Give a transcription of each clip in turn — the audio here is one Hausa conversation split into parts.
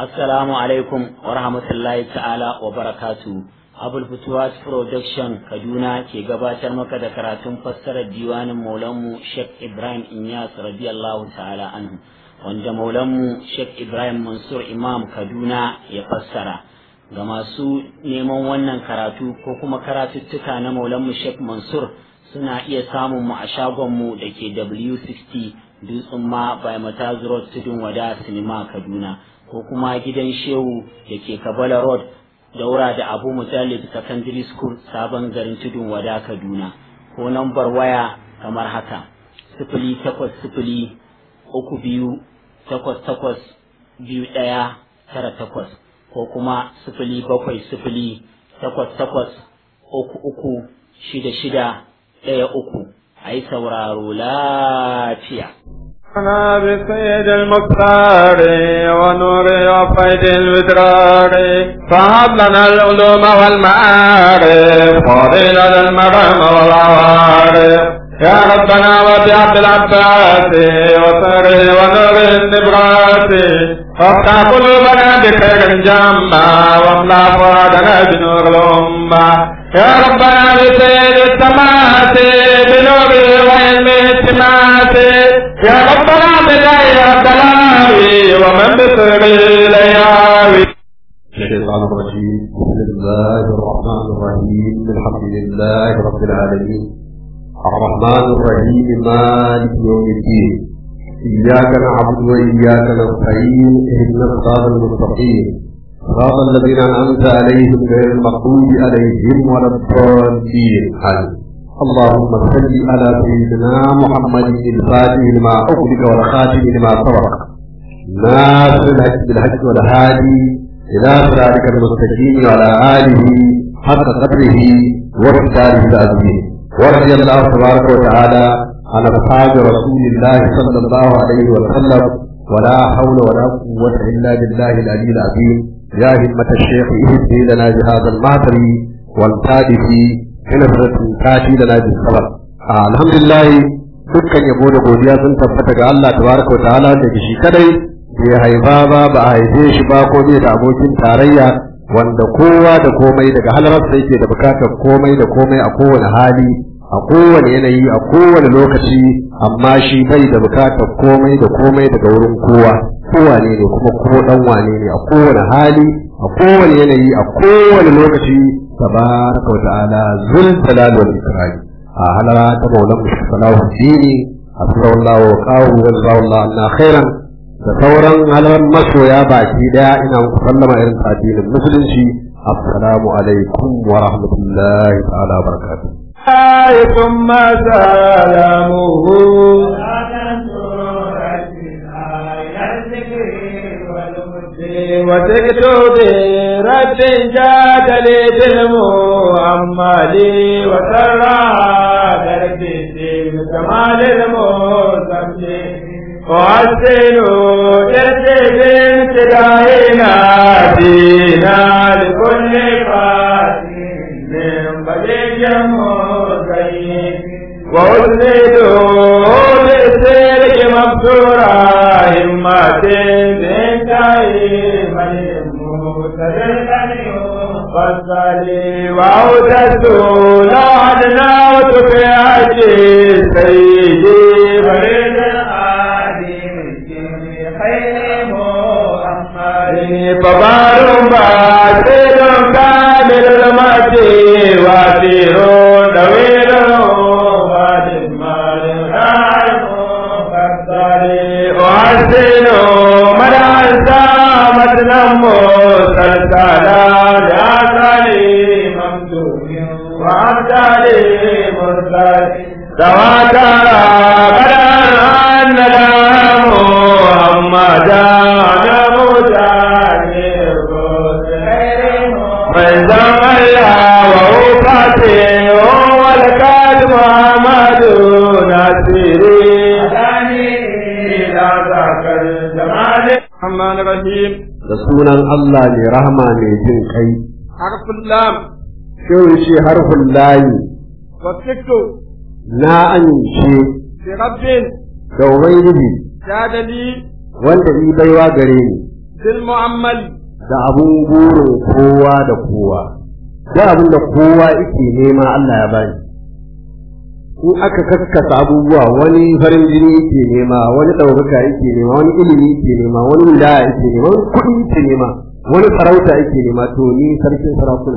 Assalamu alaikum wa rahmatullahi ta'ala wa barakatu. Abul Futuwas Production Kaduna ke gabatar maka da karatun fassarar diwanin Maulanmu Sheikh Ibrahim Inyas radiyallahu ta'ala anhu, wanda Maulanmu Sheikh Ibrahim Mansur Imam Kaduna ya fassara. Ga masu neman wannan karatu ko kuma karatuttuka na Maulanmu Sheikh Mansur suna iya samun mu a shagonmu da ke W60 Dutsen ma by Mataz Road Tudun Wada Sinima Kaduna, ko kuma gidan Shehu da ke Kabala Road daura da Abu Mujallid Secondary School Sabon Garin Tudun Wada Kaduna, ko nambar waya kamar haka 08032882198 ko kuma 07088336613. ai sauraro lafiya. أنا بسيد المختار ونور وفيد الودرار فهب لنا العلوم والمعارف فضيلة المرام والعوارف يا ربنا وبعبد العباس وسره ونور النبراس وافتح قلوبنا بخير جمع واملأ فؤادنا بنور الأمة يا ربنا بسيد السماوات بنور وعلم السماوات يا ربنا بداية الدلاوي ومن بسر الياوي. الشيطان الرجيم. بسم الله الرحمن الرحيم. الحمد لله رب العالمين الرحمن الرحيم مالك يوم الدين إياك نعبد وإياك نستعين اهدنا الصراط المستقيم صراط الذين أنعمت عليهم غير المغضوب عليهم ولا الضالين آمين. اللهم صل على سيدنا محمد الفاتح لما أغلق والخاتم لما سبق ناصر الحق بالحق والهادي إلى صراطك المستقيم وعلى آله حق قدره ومقداره العظيم. ورضي الله تبارك وتعالى عن أصحاب رسول الله صلى الله عليه وسلم ولا حول ولا قوة إلا بالله العلي العظيم. يا همة الشيخ اهدي لنا بهذا المعطر والتادف نصرة تاتي لنا بالصبر. الحمد لله dukkan yabo da godiya sun tabbata ga Allah tabaraka wa ta'ala da shi kadai bai haifa ba a haife shi ba ko bai da abokin tarayya, wanda kowa da komai daga halararsa yake da bukatar komai da komai a kowane hali a kowane yanayi a kowane lokaci, amma shi bai da bukatar komai da komai daga wurin kowa ne kuma ko dan wane ne a kowane hali a kowane yanayi a kowane lokaci tabaraka wa ta'ala zul jalal wal ikram. a halara ta maulan musallahu dini assallallahu wa qawu wa sallallahu anna khairan da sauran halaran masoya baki daya ina muku sallama irin addinin musulunci. assalamu alaikum wa rahmatullahi ta'ala wa barakatuh. ثم سلامه وسكت برد جاد لي دلمو أما لي وسرى دربي كمال الموسم وحسن جرسي بامتدائنا دينا لكل فاتن من بليج موسيق وأسندوا للسلك مبسورا همات بنتعيم المتدلل فالصلي وعودته لعدنا وتفعتي سيدي فريد العادم خير محمد فبار باسل كامل المتي واسير طويل تواتر بدر أن محمد مجاهد فإنزم الله ووفاته والكاد محمد ناصري إلى ذاك الجمال الرحمن الرحيم. رسولا الله لرحمة من كي حرف اللام شو شي حرف الله وسكت na amince bi rabbin da ubangiji jadali wanda yi baiwa gare ni bil mu'ammal da abun burin kowa da kowa da abin da kowa yake nema Allah ya bani in aka kaskasa abubuwa wani farin jini yake nema wani ɗaukaka yake nema wani ilimi yake nema wani wilaya yake nema wani kuɗi yake nema wani sarauta yake nema to ni sarkin sarakuna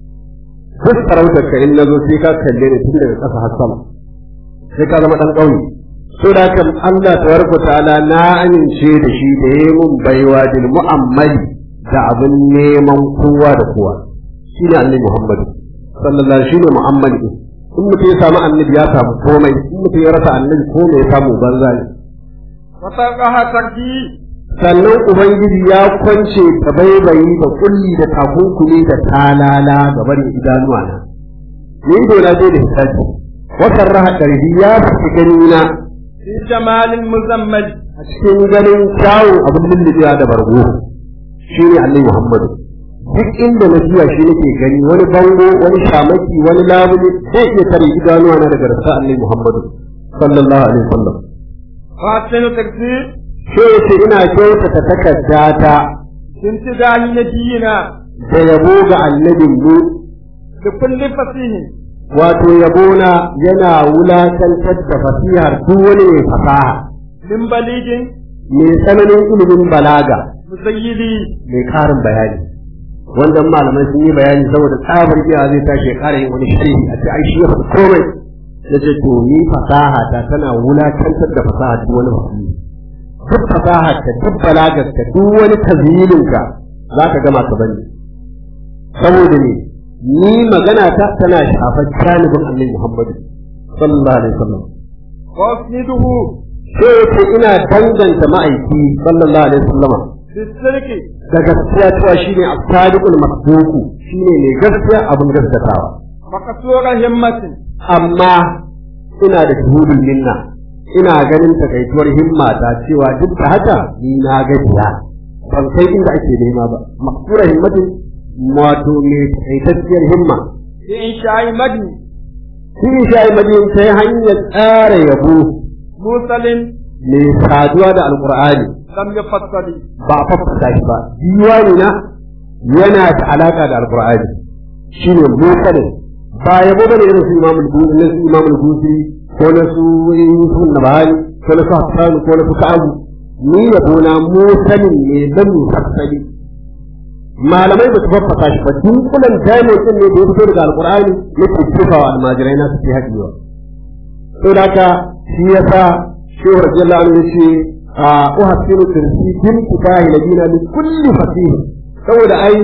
duk sarautar ka in nazo sai ka kalle ni tun daga ƙasa har sama sai ka zama ɗan ƙauye so da kan Allah tabaraka ta'ala na amince da shi da yayi mun baiwa bil mu'ammali da abin neman kowa da kowa shine annabi Muhammad sallallahu alaihi wasallam mu'ammali in mutum ya samu annabi ya samu komai in mutum ya rasa annabi komai ya samu banza ne fataqaha tarki sannan ubangiji ya kwance ta baibayi da kulli da takunkumi da talala ga barin idanuwa na ni dole dai da hisabi wata raha karhi ya fi gani na fi jamalil muzammal a cikin ganin kyawun abin lullubewa da bargo shine annabi Muhammad duk inda na jiya shi nake gani wani bango wani shamaki wani labule sai iya tare idanuwa na daga rasa annabi Muhammad sallallahu alaihi wasallam fatinu takti sai ce ina kyautata takarda ta intidahi nabiyina da yabo ga annabin mu da kulli fasihin wato yabona yana wulakantar da fasihar duk wani mai fasaha min baligin mai tsananin ilimin balaga musayyidi mai karin bayani wanda malamai sun yi bayani saboda tsabar iya zai tashi ya kara yin wani sharhi a ce ai shi ya faɗi komai na ce to ni fasaha ta tana wulakantar da fasaha duk wani mutum duk fasaha ta duk balagar ka duk wani tazilin ka za ka gama ka bani saboda ne ni magana ta tana shafar janibin annabi Muhammadu sallallahu alaihi wasallam wa asniduhu sai ce ina danganta ma'aiki sallallahu alaihi wasallam bisirki da gaskiya cewa shine as-sadiqul masduq shine ne gaskiya abin gaskatawa makasura himmatin amma ina da shuhudul minna ina ganin takaituwar himma ta cewa duk da haka ni na gajiya ban kai inda ake nema ba makasura himmatin wato ne takaitacciyar himma fi insha'i madni shi sha'i madin sai hanyar tsara yabo musalin mai saduwa da alqur'ani lam yafassali ba a faffasa shi ba diwani na yana da alaka da alqur'ani shine musalin ba yabo bane irin su imamul buzi ko na su yusuf nabani ko na su hasan ko na su ka'abu ni yabo na musalin ne dan mufassali malamai ba su faffasa shi ba dunkulan jami'in ne da ya fito daga alqur'ani yake tufawa almajirai na su ke haɗewa to da haka shi yasa shehu radiyallahu anhu yace uhsinu tirsikin kitahi ladina li kulli fasih saboda ai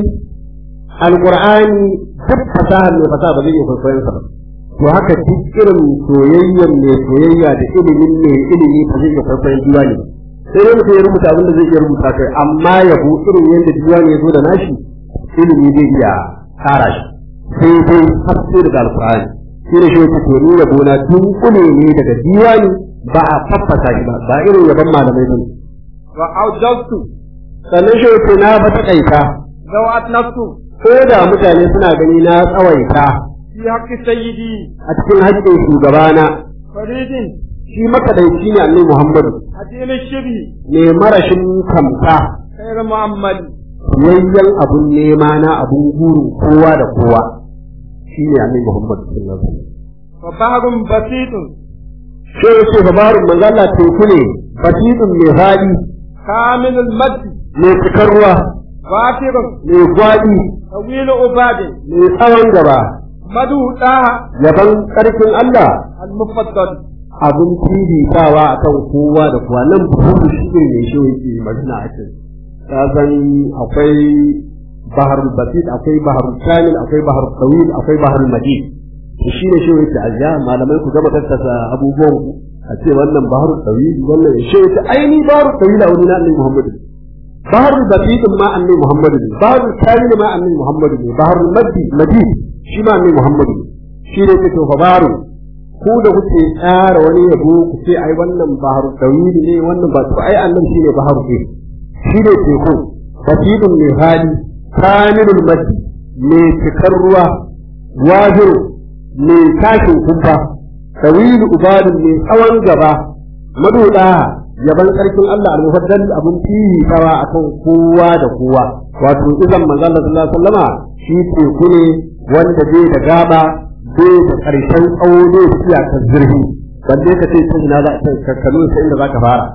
alqur'ani duk fasahar ne fasaha ba zai iya kwaikwayon sa ba to haka duk irin soyayyen ne soyayya da ilimin ne ilimi ba zai iya kwaikwayon diwani sai dai mutum ya rubuta abin da zai iya rubuta kai amma yabo irin yadda diwani ya zo da nashi ilimi zai iya kara shi sai dai haske daga alqur'ani shi ne shi yake to ni yabo na dunkule ne daga diwani ba a faffasa shi ba irin yaban malamai ba wa aujabtu sannan shi yake na ba taƙaita zawat nafsu ko da mutane suna gani na tsawaita fi haqqi sayyidi a cikin haƙƙin shugabana faridin shi makadaici ne annabi Muhammadu adil shibi ne marashin kamta khairu mu'ammal yayyan abun nema na abun guru kowa da kowa shi ne annabi Muhammadu sallallahu alaihi wasallam wa bahrun basitun sai yace babarun manzo Allah teku ne basitun mai fadi kamilul mad mai cikar ruwa wafirun mai gwadi tawilu ubadin mai tsawon gaba madu daha yaban ƙarfin Allah al-mufaddal abin fifitawa akan kowa da kowa nan buhuru shi ne shi yake magana a cikin ka san akwai baharul basit akwai baharul kamil akwai baharul tawil akwai baharul majid shi ne shi yake ajiya malamai ku gama tattasa abubuwan ku a ce wannan baharul tawil wannan shi yake aini baharul tawil a wurin Annabi Muhammad baharul basit ma Annabi Muhammad baharul kamil ma Annabi Muhammad baharul majid shi ma Annabi Muhammad shi ne ke to fa baharul ku da kuke tsara wani yabo ku ce ai wannan baharu tawili ne wannan ba to ai annabi shine baharu ne shine teku fasidun mai hali kamilul madi mai cikar ruwa wajir mai kashin kumfa tawilu ubadun mai tsawon gaba maduda yaban sarkin Allah al-mufaddal abun fihi tawa akan kowa da kowa wato idan manzo Allah sallallahu alaihi wasallama shi teku ne wanda bai da gaba bai da karshen tsawo ne da ta zurfi balle ka ce tun ina za ka kakkalo sai inda za ka fara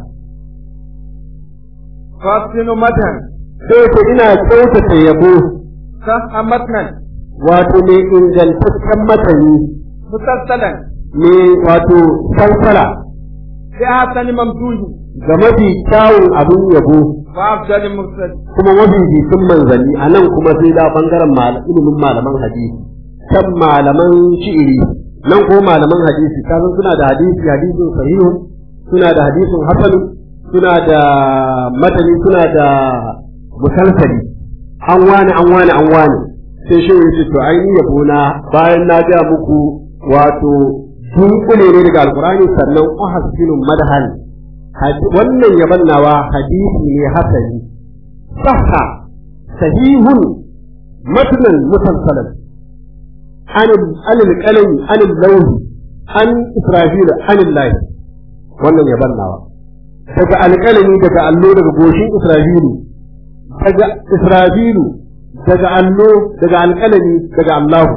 fasinu matan sai ko ina kyautata yabo sa matnan wato ne ingantaccen matani mutassalan ne wato sansala bi hasani mamduhi ga mafi kyawun abin yabo wa afdali mursal kuma mafi jikin manzanni a nan kuma sai da bangaren ilimin malaman hadisi kan malaman shi'iri nan ko malaman hadisi kasan suna da hadisin sahihu suna da hadisin hasan suna da matani suna da musalsali an wani sai shi yace to ai ni yabo na bayan na ga muku wato dunkule ne daga alqur'ani sannan uhasinu madhan wannan yaban nawa hadisi ne hasani sahha sahihun matnan musalsalan an al-qalam an al-lawh an israfil an Allah wannan yaban nawa daga alƙalami daga allo daga goshin israfilu daga israfilu daga allo daga alƙalami daga Allahu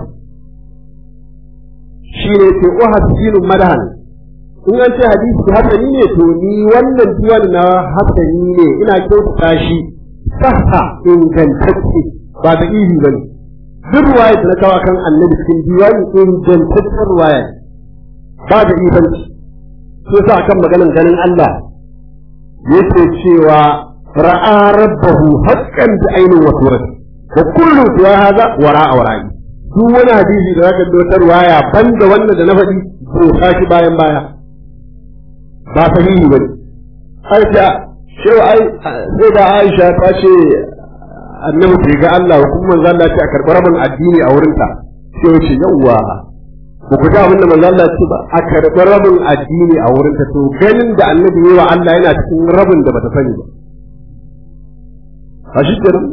shi ne ke uhasinu madhan in an ce hadisi hasani ne to ni wannan diwan na hasani ne ina kyautata shi sahha ingantacce ba da ihi bane duk ruwaya da na kawo kan annabi cikin diwani ingantaccen ruwaya ba da ibanci sai sa akan maganar ganin Allah yake cewa ra'a rabbahu haqqan bi ainin wa surati wa kullu tuwa hadha wara'a wara'i duk wani hadisi da zaka dotar waya banda wannan da na faɗi ko tashi bayan baya ba sahihi bane aisha shehu sai da Aisha ta ce annabi bai ga Allah kuma manzo Allah ce a karɓar rabin addini a wurinta sai ce yawwa ba ku ji abin da manzo Allah ce ba a karɓar rabin addini a wurinta to ganin da annabi yayi wa Allah yana cikin rabin da bata sani ba a shi kenan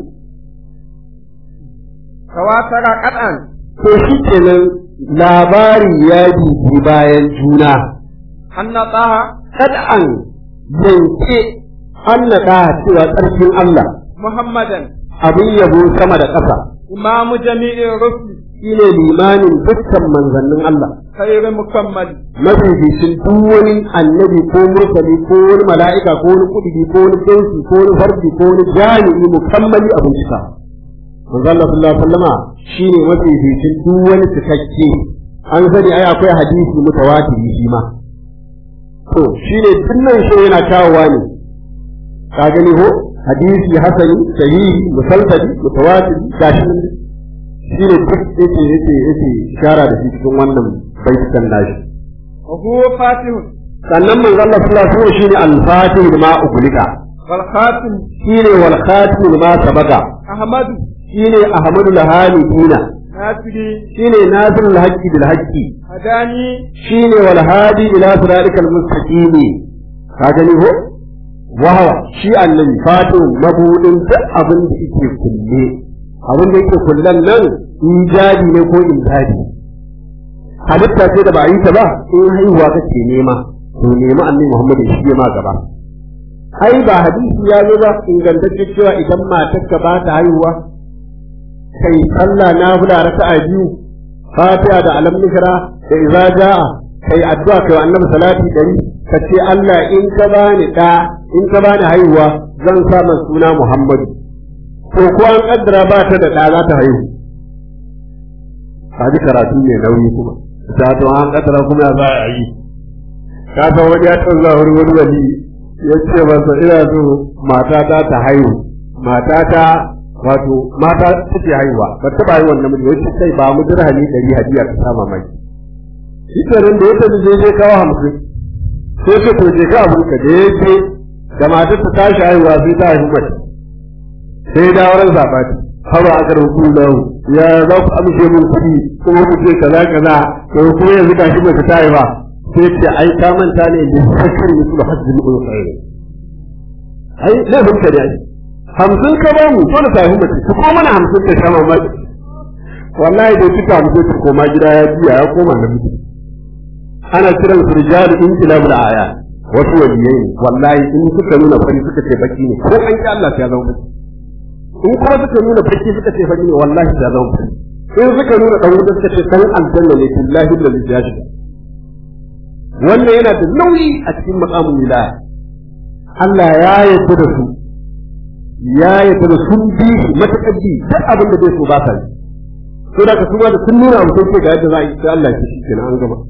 tawatara qad'an to shi kenan labari ya bi bayan juna anna taha qad'an yanke anna taha cewa tsarkin Allah muhammadan abin yabo sama da ƙasa imamu jami'in rusul shine limanin dukkan manzannin Allah khairu mukammal mafificin duk wani annabi ko mursali ko wani mala'ika ko wani kudi ko wani gausi ko wani fardi ko wani jami'i mukammali abin cika manzo Allah sallallahu alaihi wasallama shine mafificin duk wani cikakke an sani ai akwai hadisi mutawatiri shi ma to shine dinnan shi yana kawowa ne ka gani ko hadisi hasani sahihi musalsali mutawatiri gashi shi ne duk yake shara da shi cikin wannan baitukan nashi wa huwa fatihun sannan manzo Allah sallallahu alaihi wasallam shine al-fatih ma uglika wal khatim shine wal khatim ma sabaka ahmadu shine ahmadul hamidina nasiri shine nasirul haqqi bil haqqi hadani shine wal hadi ila siratikal mustaqim ka gani ko wahawa shi annabi fatih mabudin duk abin da yake kulle abin da yake kullan nan ijabi ne ko injadi halitta ce da ba a yi ta ba in haihuwa kake nema to nemi annabi Muhammad shi ya ma gaba ai ba hadisi ya zo ba ingantacce cewa idan matar ka ba ta haihuwa kai sallah nafila raka'a biyu fatiha da alam nishra da idza jaa kai addu'a kai annabi salati dari ka ce Allah in ka bani da in ka bani haihuwa zan sa masa suna Muhammadu to ko an kaddara ba ta da da za ta haihu kaji karatu ne nauyi kuma da to an kaddara kuma za a yi ka san wani ya tsalla wani wali ya ce masa ina so matata ta haihu matata wato mata take haihuwa ba ta ba haihuwan namiji wai sai ba mu dirhami 100 hadiya ta sama mai shi kenan da ya tafi je kawo 50 sai ka to je ka abun ka je da matar ta tashi haihuwa sai ta haihu mace sai da wurin zabati hawa aka rubu lahu ya za ku amshe mun kudi kuma ku ce kaza kaza to kuma yanzu ka shi ba ta yi ba sai ce ai ta manta ne da sakar musu hajji mu kai ai laifin ka ne 50 ka ba mu dole ta yi mace ko mana 50 ka shama ma wallahi da kika mu ko koma gida ya biya ya koma namiji ana kiran su rijalu inqilabul aya wasu waliyai wallahi in suka nuna fari suka ce baki ne ko an ki Allah sai ya zama baki in kuma suka nuna baki suka ce fari ne wallahi sai ya zama baki in suka nuna dan wuta suka ce dan aljanna ne billahi da ya shiga wannan yana da nauyi a cikin maqamul wilaya Allah ya yarda da su ya yarda da sun bi matakaddi duk abin da bai so ba sa yi to da kuma da sun nuna abu sai ga yadda za a yi sai Allah ya shi kenan an gaba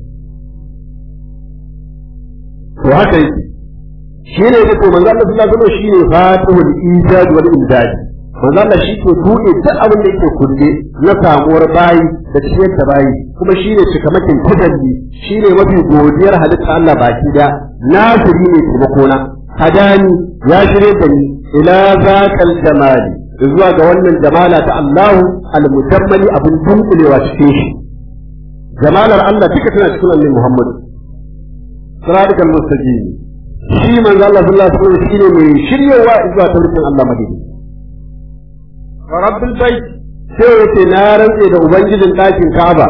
to haka yake shi ne da to manzo Allah sallallahu alaihi wasallam shine fatihul ijad wal imdad manzo Allah shi ke buɗe duk abin da yake kulle na samuwar bayi da ciyar da bayi kuma shine cikamakin tajalli shine mafi godiyar halitta Allah baki da nasiri ne taimakona hadani ya shirye da ni ila zakal jamali zuwa ga wannan jamala ta Allah al-mujammali abin dunkulewa cikin shi jamalar Allah duka tana cikin Annabi Muhammad siratal mustaqim shi manzo Allah sallallahu alaihi wasallam shine mai shiryewa zuwa tauhidin Allah madini wa rabbil bait sai yace na rantse da ubangijin dakin Kaaba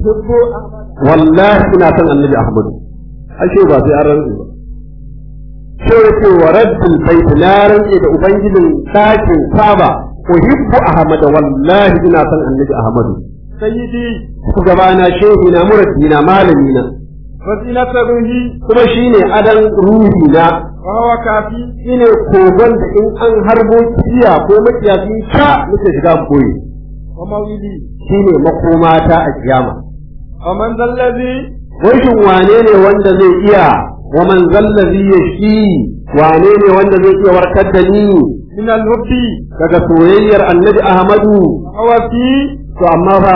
wallahi ina son Annabi Ahmad ashe ba sai an rantse ba sai yace wa rabbil bait na rantse da ubangijin dakin Kaaba uhibbu Ahmad wallahi ina son Annabi Ahmad sayyidi shugabana shehi na murabbi na malami na wasilata ruhi kuma shine adan ruhi na wa huwa kafi shine kogon da in an harbo kiya ko makiyafi ka muke shiga koyi wa mawili shine makomata a kiyama wa man zallazi washin wane ne wanda zai iya wa man zallazi yashi wane ne wanda zai iya warkar da ni min al-hubbi daga soyayyar Annabi Ahmadu wa fi to amma fa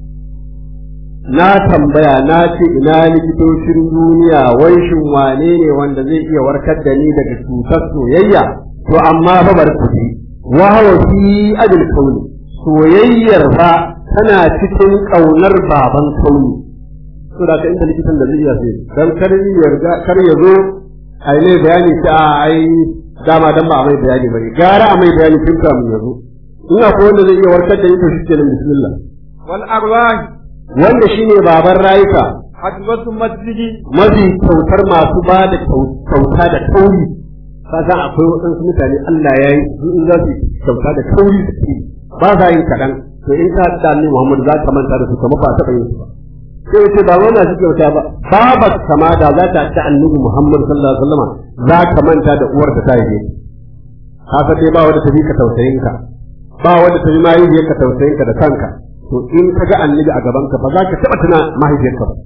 na tambaya na ce ina likitocin duniya wai shin wane ne wanda zai iya warkar da ni daga cutar soyayya to amma fa bar ku ji wa huwa fi ajil kauni soyayyar fa tana cikin kaunar baban kauni to da inda likitan da zai iya sai dan kar ya zo ai ne bayani ta ai dama dan ba mai bayani bane gara a mai bayani tun kamun yazo ina ko wanda zai iya warkar da ni to shi kenan bismillah wal arwah wanda shine baban rayuka hadwatu masjidi mafi kyautar masu ba da kyauta da kauri kasan akwai waɗansu mutane Allah ya yi su in za su kyauta da kauri su ci ba za yin kaɗan to in ka da Annabi Muhammad za ka manta da su kamar ba taɓa yin su ba sai ce ba wannan shi kyauta ba baba kama da za ta ci Annabi Muhammad sallallahu alaihi wasallam za ka manta da uwar da ta yi ka san dai ba wanda ta bi ka tausayin ka ba wanda ta bi ma yi ka tausayin ka da kanka to in ka ga Annabi a gaban ka ba za ka taɓa tuna mahaifiyarka ba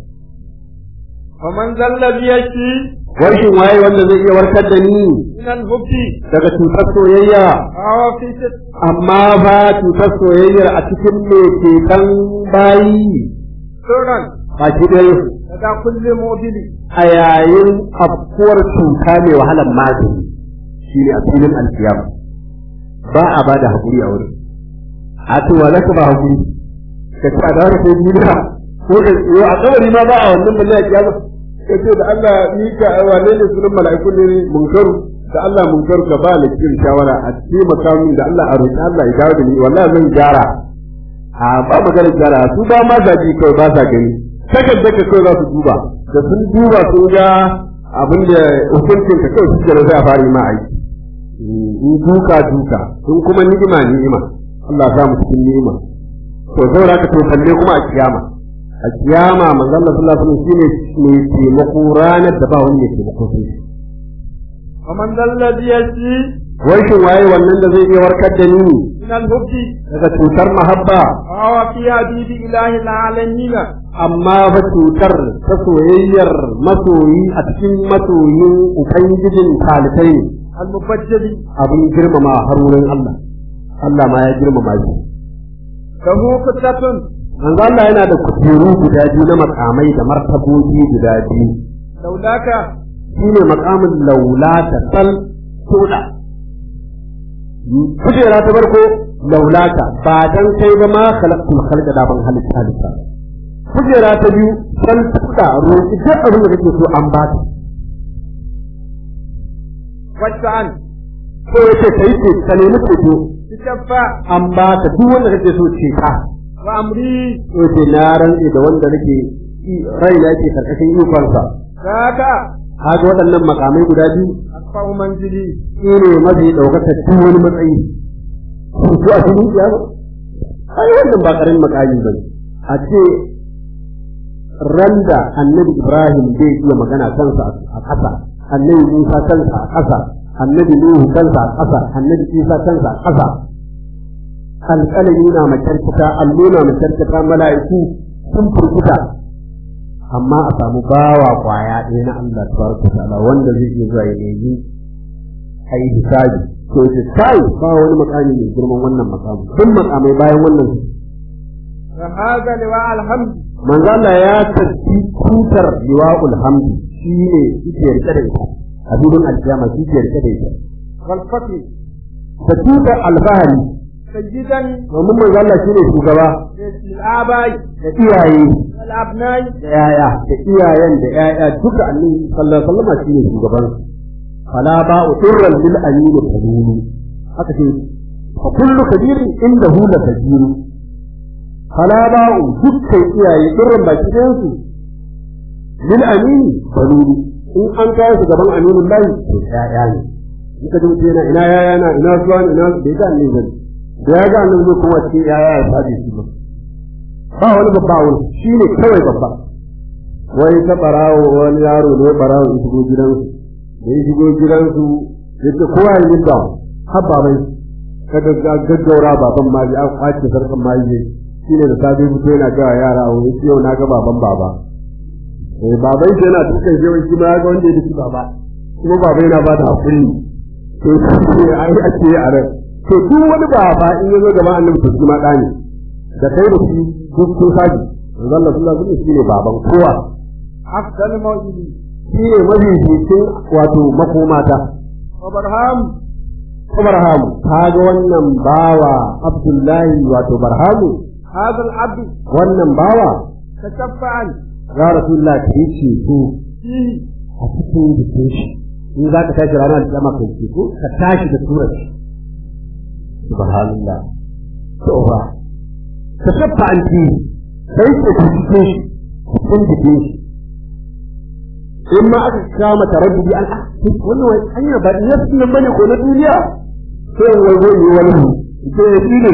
wa man zallazi yashi warshin waye wanda zai iya warkar da ni min al-hubbi daga cutar soyayya wa fi amma ba cutar soyayyar a cikin me ke kan bayi suran ba shi dai daga kulli mobili a yayin afkuwar cuta mai wahalar magani shi ne a filin alkiyama ba a ba da haƙuri a wurin a to wa zaka ba haƙuri ka ci a da wani sai duniya ko da tsoro a kabari ma ba a wannan balle a kiyama kace da Allah ni ka wane ne sunan mala'ikun ne munkaru da Allah munkaru ka ba ni cikin shawara a cikin makamin da Allah a roƙi Allah ya dawo da ni wallahi zan gyara a ba magana gyara su ba ma zaji kai ba sa gani takarda ka kai za su duba da sun duba sun ga abin da hukuncin ka kai suke da zai fara ma aiki in duka in kuma ni'ima Allah za mu cikin ni'ima to saboda ka to kalle kuma a kiyama manzon Allah sallallahu alaihi wasallam shine mai taimako ranar da ba wani ya taimako sai wa man zallazi yashi wai shin waye wannan da zai iya warkar da ni min al-hubbi daga cutar mahabba wa fi habibi ilahi al-alamin amma ba cutar ta soyayyar masoyi a cikin masoyin ubangijin talibai al-mubajjali abin girmama har wurin Allah Allah ma ya girmama shi lahu kutatun manzo Allah yana da kujeru guda biyu na makamai da martabobi guda biyu laulaka shine makamin laulata sal soda kujera ta farko laulata ba dan kai ba ma khalaqtul khalqa da ban halitta kujera ta biyu sal soda roƙi duk abin da kake so an ba ka wacce an ko yace kai ce ka nemi ceto tikaffa an ba ka duk wanda kake so ce ka wa amri yace na rantsi da wanda nake rai yake karkashin ikonsa kaka kaga waɗannan makamai guda biyu أرفع منزلي su ne mafi ɗaukaka duk wani matsayi su a cikin kiyama ai wannan ba ƙarin makami ba a ce randa annabi Ibrahim zai iya magana kansa a ƙasa, annabi Musa kansa a ƙasa, annabi Nuhu kansa a ƙasa, annabi Isa kansa a ƙasa, alƙalami na makarkata, allo na makarkata, mala'iku sun furkuta, amma a samu bawa kwaya ɗaya na Allah tabaraka ta'ala wanda zai iya zuwa ya nemi a yi hisabi to ce kai ba wani makami mai girman wannan makamu duk makamai bayan wannan وهذا لواء الحمد manzo Allah ya tafi tutar liwa'ul hamdi shine yake rike da ita a dubin alkiyama shi ke rike da ita والفقر da tutar alfahari سيدا domin manzo Allah shine shugaba للآباء da iyaye والأبناء da yaya da iyayen da yaya duka annabi sallallahu alaihi wasallam shine shugaban fala ba'u turran bil amin kadulu haka ce fa kullu kabirin indahu la kabir fala ba'u dukkan iyaye turran baki ɗayan su bil amin kadulu in an kawo su gaban aminin lahi to yaya ne in ka ji yana ina yaya na ina zuwa ina bai ga annabi bane da ya ga annabi kuma cikin yaya ya sabe shi ba wani babba wani shi ne kawai babba wai ta barawo wani yaro ne barawo ya shigo gidansu da ya shigo gidansu ya ce kowa ya yi ba har babai kada gaggaura baban ma ya kwace sarkan ma yi shi ne da safe fito yana gawa yara a wani yau na ga baban baba baban shi yana tukan shi wani ma ya ga wanda ya duki baba kuma baba yana ba da hakuri to shi ne ai ake a ran to duk wani baba in ya zo gaban annabi to shi ma ɗa ne da kai da shi duk sun saji Allah sallallahu alaihi wasallam shine baban kowa أفضل موجودي shine mafificin wato makomata وبرهام Barhamu kaga wannan bawa Abdullahi wato Barhamu هذا العبد wannan bawa تشفعا ya Rasulullah kai ce to فيه a cikin jikin shi in za ka tashi ranar da kama kai ce ko ka tashi da surar subhanallah to ba ka shafa an ci sai ka cikin shi cikin jikin shi in ma aka kama taraddudi an wannan wai hanya ba iya sunan bane ko na duniya sai wai wai ne wani sai ya tsine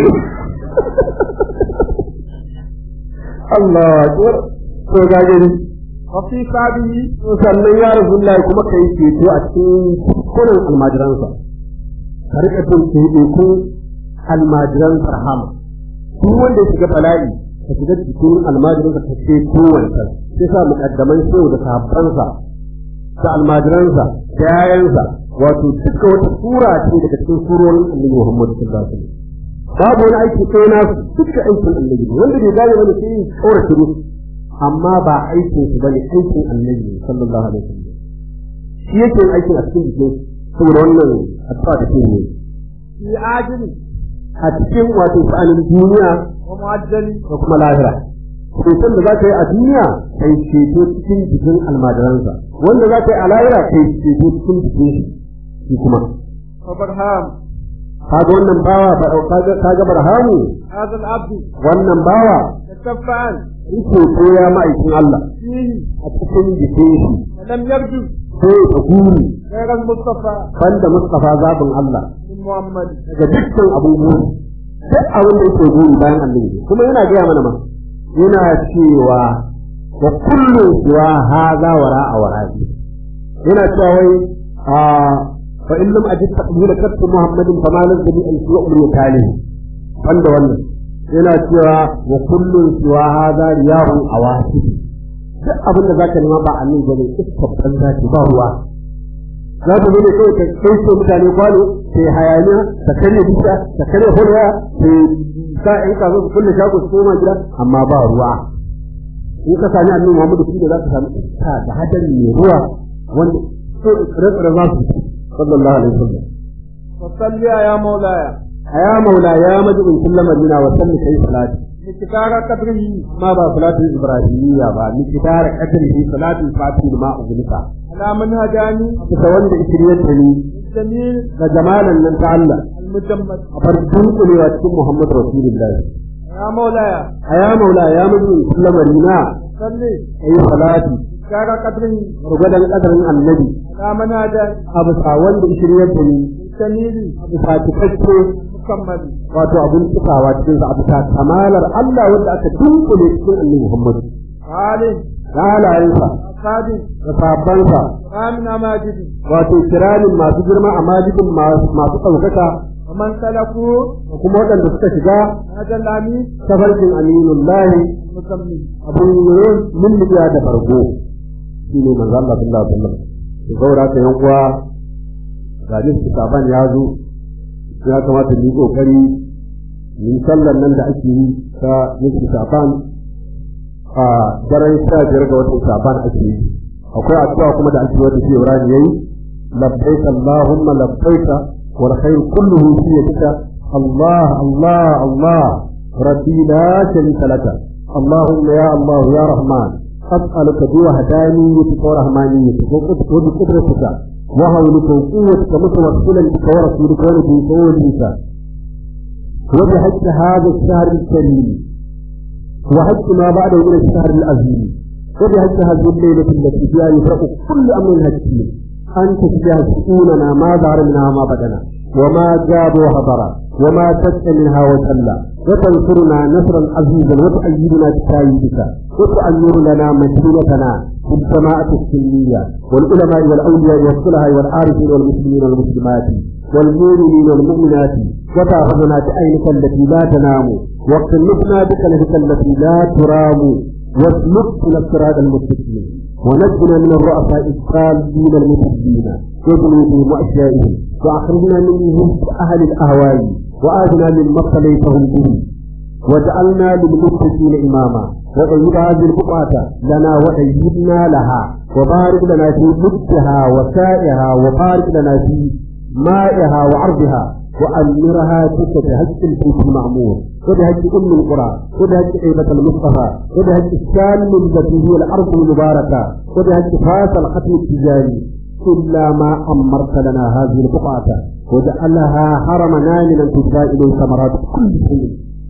Allah akbar to ga gani وفي صابه sannan ya Rasulullahi kuma kai ceto a cikin kullun almajiransa ka rika bin ceto almajiran rahama duk wanda ya shiga bala'i ka shiga cikin almajiransa ka ce kowanne sai sa mukaddaman shehu da sahabbansa da almajiransa da yayansa wato duka wata sura ce daga cikin surorin annabi Muhammad sallallahu alaihi wasallam babu wani aiki sai na duka aikin annabi wanda bai gane wani sai ya kaurace musu amma ba aikin su bane aikin annabi sallallahu alaihi wasallam shi yake aikin a cikin jikin saboda wannan addu'a da ke ne في عاجل a cikin wato sa'anin duniya ومعجل da kuma lahira ceton da za ka yi a duniya kai ceto cikin jikin almajiransa wanda za ka yi a lahira kai ceto cikin jikin shi kuma وبرهام kaga wannan bawa kaga barhamu هذا العبد wannan bawa تشفعا yake koya ma'aikin Allah فيه a cikin jikin shi ولم يرجو sai ta guri غير المصطفى banda Mustafa zabin Allah من محمد daga dukkan abubuwa duk abin da yake guri bayan annabi kuma yana gaya mana ma yana cewa wa kullu siwa hadha wara'a wara'i yana cewa wai fa in lam ajid taqbila kattu muhammadin fa ma lazbi an yu'minu talihi banda wannan yana cewa wa kullu siwa hadha riyahun awasif duk abin da zaka nema ba annabi bane iska banza ce ba ruwa za ta zane kawai ta kai ce mutane kwano sai hayaniya ta karya bisa ta karya hulwa sai sa in ka zo su kulle shago su koma gida amma ba ruwa in ka sami annabi Muhammadu shi da za ka sami iska da hadari mai ruwa wanda so tsire-tsire za su sallallahu alaihi wasallam وصل يا مولاي ya maula ya majibin kullum madina wa salli kai salati لكتاب قدره ma ba salatul ibrahimiyya ba ni kidara kadrihi salatul fatih ma ugulika على منهجاني kusa wanda ikiriyar da ni الجميل ga jamalan nan ta Allah المجمد a farkon kulewa cikin Muhammad Rasulullahi يا مولاي ya maula ya majibin kullum madina صلي ayi salati دار قدره gurgudan kadarin annabi لا من هداني abu sa wanda shiryar da ni سميل abu sa cikakke مكمل wato abun cikawa cikin sa abu sa kamalar Allah wanda aka dunkule cikin annabi Muhammad عالم halayensa صادق da sabansa آمن ماجد wato kiramin masu girma a majibin masu ɗaukaka ومن سلكوا da kuma waɗanda suka shiga هذا الأمين tafarkin aminullahi مكمل abun yin lullubiya da farko shi ne manzo Allah sallallahu alaihi wasallam da gaura ta yan uwa ga su saban ya zo ya kamata mu yi kokari mun sallan nan da ake yi ta yin saban a daren 15 ga watan saban ake yi akwai addu'a kuma da ake wata shi Ibrahim yayi labbaik Allahumma labbaik wal khair kulluhu fi yadika Allah Allah Allah rabbi la sharika laka اللهم يا الله يا رحمن أسألك بوحدانيتك ورحمانيتك وبقدرتك وهولك وقوتك متوسلا بك ورسولك ونبيك ووليك وبحج هذا الشهر الكريم وحج ما بعده من الشهر العظيم وبحج هذه الليلة التي فيها يفرق كل أمر حكيم أنت فيها سكوننا ما ظهر منها ما بدنا وما جاب وحضر وما تسأل منها وتلا وتنصرنا نصرا عزيزا وتؤيدنا بتأييدك وتؤمر لنا مدينتنا بالجماعة السلمية والعلماء والأولياء والصلحاء والعارفين والمسلمين والمسلمات والمؤمنين والمؤمنات وتأخذنا بعينك التي لا تنام واقتنفنا بكلمتك التي لا ترام واسلكنا الصراط المستقيم ونجنا من الرؤساء الضالين المفسدين وجنودهم وأشيائهم وأخرجنا من أهل الأهواء وآتنا مما ابتليتهم به وجعلنا للمتقين إماما وغير هذه البقعة لنا وأيدنا لها وبارك لنا في مدها وسائها وبارك لنا في مائها وعرضها وأمرها بهج البيت المعمور وبهج أم القرى وبهج عيبة المصطفى وبهج الشام التي هي الأرض المباركة وبهج فاس الختم التجاري إلا ما أمرت لنا هذه البقعة وجعلها حرمنا من انتفاء إليه ثمرات كل شيء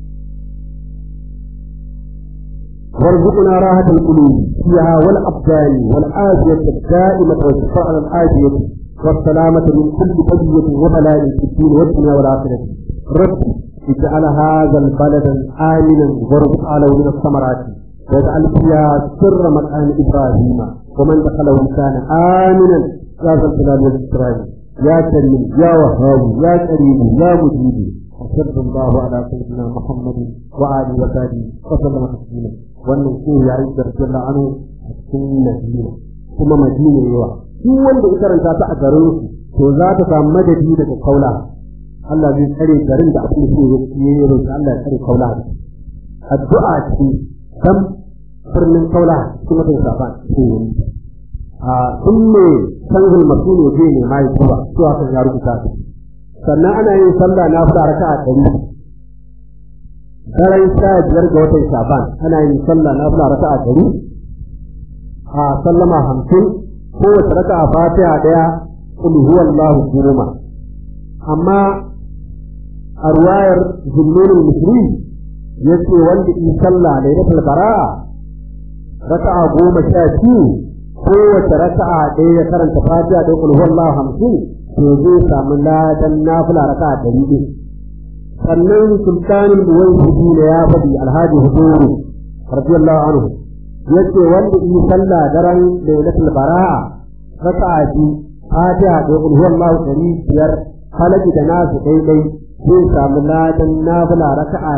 وارزقنا راحة القلوب فيها والأبدان والعافية الدائمة والشفاء العافية والسلامة من كل بلية وبلاء في الدين والدنيا والآخرة رب اجعل هذا البلد آمنا وارزق عليه من الثمرات واجعل فيها سر مكان إبراهيم ومن دخله كان آمنا يا ذا الجلال والإكرام يا كريم يا وهاب يا كريم يا مجيب وصلى الله على سيدنا محمد وآله وصحبه وسلم تسليما wannan ko ya yi darjalla anu a cikin Madina kuma Madina yawa duk wanda ya karanta ta a garin su to za ta samu madadi daga kaula Allah zai tsare garin da abin da yake yi roƙi Allah ya tsare kaula addu'a ce dan birnin kaula kuma da saban ce a kunne sangul masuni zai ne mai kuma to haka ya rubuta sannan ana yin sallah na fara raka'a 100 daren 15 ga watan Shaban ana yin sallah na fara raka'a 100 a sallama 50 kowace raka'a Fatiha daya qul huwallahu goma amma a ruwayar Zunnunul Misri yace wanda yi sallah lailatul bara'a raka'a 12 kowace raka'a daya ya karanta Fatiha da qul huwallahu 50 to zai samu ladan nafila raka'a 100 sannan sultanin muwahhidi ne ya faɗi alhaji huduru radiyallahu anhu yace wanda yi sallah daren lailatul bara'a raka'a ji Fatiha da qul huwallahu 500 halaki da nasu daidai zai samu ladan nafila raka'a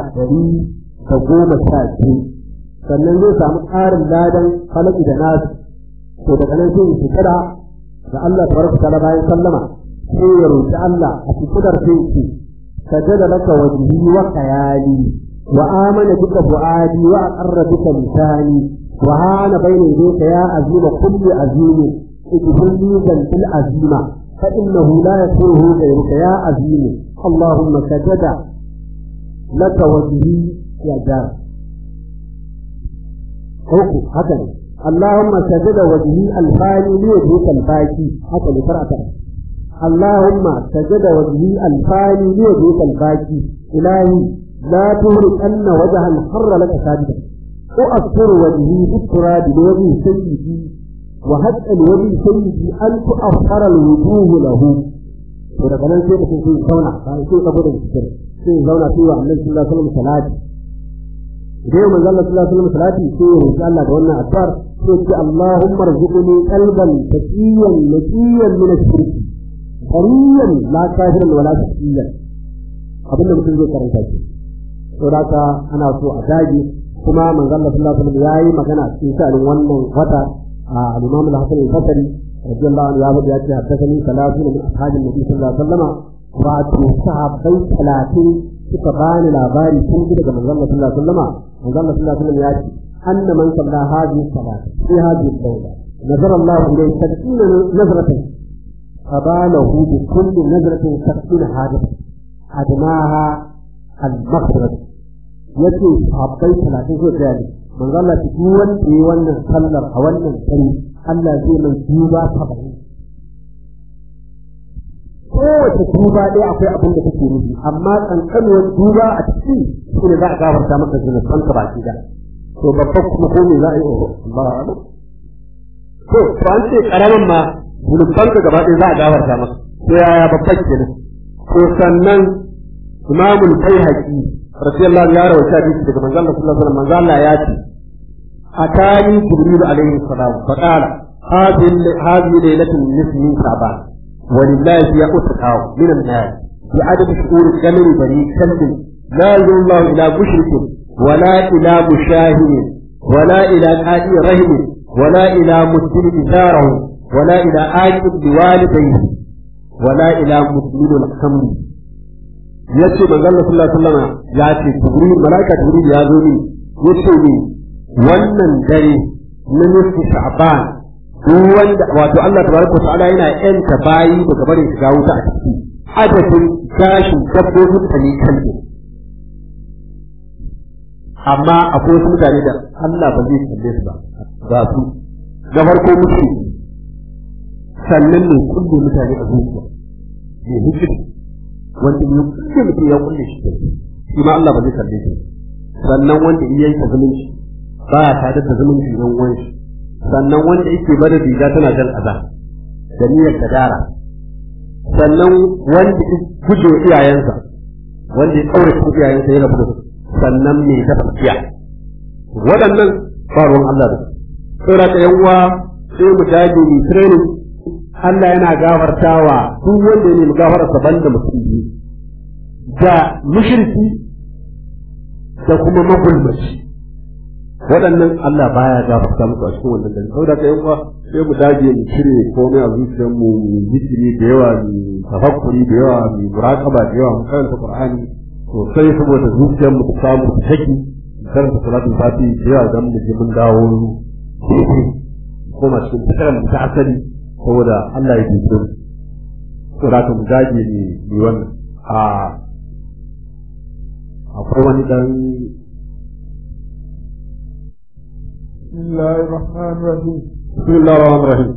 112 sannan zai samu ƙarin ladan halaki da nasu to daga nan sai su kira da Allah tabaraka ta'ala bayan sallama sai ya roki Allah a cikin sai سجد لك وجهي وخيالي وآمن بك فؤادي وأقر بك لساني وهان بين يديك يا عزيم كل عزيم اجعل لي ذنب العزيمة فإنه لا يسره غيرك يا عزيم اللهم سجد لك وجهي يا جار هكذا اللهم سجد وجهي الفاني ليديك الباكي هكذا فرأتك اللهم سجد وجهي الفاني ليديك الباكي إلهي لا تهرك أن وجها حر لك ساجدا وأذكر وجهي بالتراب لوجه سيدي وحتى الولي سيدي أن تؤخر الوجوه له daga nan sai mutum sai zauna sai dago da cikin sai zauna sai wa Annabi sallallahu alaihi wasallam salati idan manzo Allah sallallahu alaihi wasallam salati sai ya roki Allah da wannan addu'ar sai ce Allahumma rzuqni qalban taqiyan naqiyan min ash-shirk qariyan la kafiran wala taqiyan abinda mutum zai karanta shi to haka ana so a dage kuma manzo Allah sallallahu alaihi wasallam yayi magana cikin sha'anin wannan wata al-Imam al-Hasan al-Basri radiyallahu anhu ya bada ya ce haddathani 30 min ashabin nabi sallallahu alaihi wasallam wa sahabbai 30 suka bani labari tun daga manzo Allah sallallahu alaihi wasallam manzo Allah sallallahu alaihi wasallam ya ce anna man salla hadhihi salat fi hadhihi al-dawla nazara Allah ilayhi tadina nazratan qabalahu bi kulli nazratin taqbil hadat adnaha al-maghfirah yace sahabbai 30 so da ne manzo Allah ci wanda wannan sallar a wannan kari Allah zai mai duba 70 kowace duba ɗaya akwai abin da take nufi amma kankanuwar duba a ciki shi ne za a gafarta maka zunuban ka baki da to babban kuma ko me za a yi Allah to an ce karamin ma zunuban ka gaba ɗaya za a gafarta maka to yaya babban kenan to sannan Imamul Baihaqi radiyallahu ya rawaita hadisi daga manzo Allah sallallahu alaihi wasallam manzo Allah ya ce atani Jibril alaihi salam faqala hadhihi laylatun nisfi Sha'ban ولله يقطعه من الناس بعدد شهور الجمل بني كلب لا ينظر الله إلى مشرك ولا إلى مشاهد ولا إلى آتي رهن ولا إلى مسلم إثاره ولا إلى آتي بوالديه ولا إلى مسلم الخمر yace manzo Allah sallallahu alaihi wasallam ya ce Jibril malaika Jibril ya zo ni yace ni wannan dare na nisfu Sha'ban duk wanda wato Allah tabaraka ta'ala yana yanta bayi daga barin shiga wuta a ciki adadin gashin dabbobin da ne kalbi amma akwai wasu mutane da Allah ba zai kalle su ba ga su da farko mutum sannan ne kullum mutane a zuciya ne hujji wanda ne kullum mutum ya kulle shi shi ma Allah ba zai kalle shi sannan wanda iya yi ta zumunci ba ya tare da zumunci don wani sannan wanda yake bada riga tana jan kaza da niyyar kadara sannan wanda yake guje iyayensa wanda ya kaure su iyayensa ya rabu sannan mai dafa kiya waɗannan faruwan Allah da tsira ta yanwa sai mu dage mu training Allah yana gafartawa duk wanda ya nemi gafararsa banda musulmi da mushriki da kuma magulmaci waɗannan Allah baya gafarta muku a cikin wannan dare saboda kai uwa sai mu dage mu cire komai a zuciyar mu zikiri da yawa mu tafakkuri da yawa mu muraqaba da yawa mu karanta Qur'ani to sai saboda zuciyar mu ta samu taki karanta salatul fati da yawa dan mu je mun dawo kuma cikin takarar mu ta asali saboda Allah ya ji mu saboda mu dage ne wannan akwai wani dan بسم الله الرحمن الرحيم بسم الله الرحمن الرحيم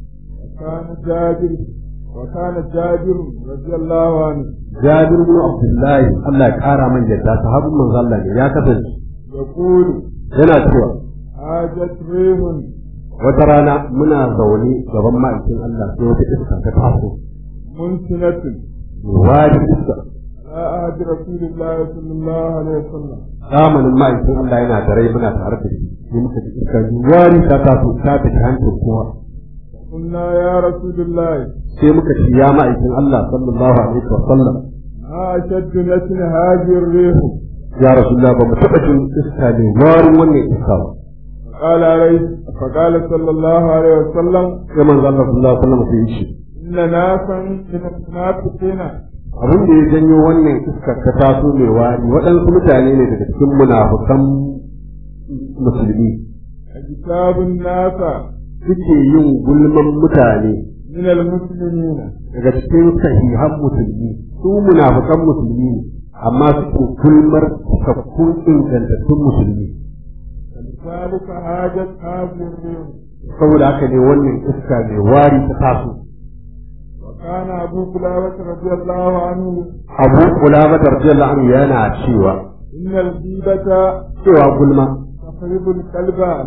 وكان جابر رضي الله عنه جابر بن عبد الله الله يقارى من جدا صحاب من ظل يا كفر يقول yana cewa حاجت ريح wata rana muna zaune gaban ma'aikin Allah sai wata iska ta taso منتنة wani iska على عهد رسول الله صلى الله عليه وسلم zamanin ma'aikin Allah yana da rai muna tare da shi sai muka ji iska wani ta taso ta tafi hancin kowa قلنا يا رسول الله sai muka ce ya ma'aikin Allah sallallahu alaihi wa sallam ما أشد نتن هذه الريح ya rasulullah ba mu taba jin iska ne warin wannan iska ba فقال صلى الله عليه وسلم sai manzo Allah sallallahu alaihi wa sallam sai ce إن ناسا من المنافقين abin da ya janyo wannan iskar ta taso mai wari waɗansu mutane ne daga cikin munafukan musulmi أجساب الناس suke yin gulman mutane من المسلمين daga cikin sahihan musulmi su munafukan musulmi ne amma suke gulmar cikakkun ingantattun musulmi فلذلك حاجت هذه الريح saboda haka ne wannan iska mai wari ta taso وكان أبو قلابة رضي الله عنه abu kulaba radiyallahu anhu yana cewa إن الغيبة cewa gulma تخرب القلب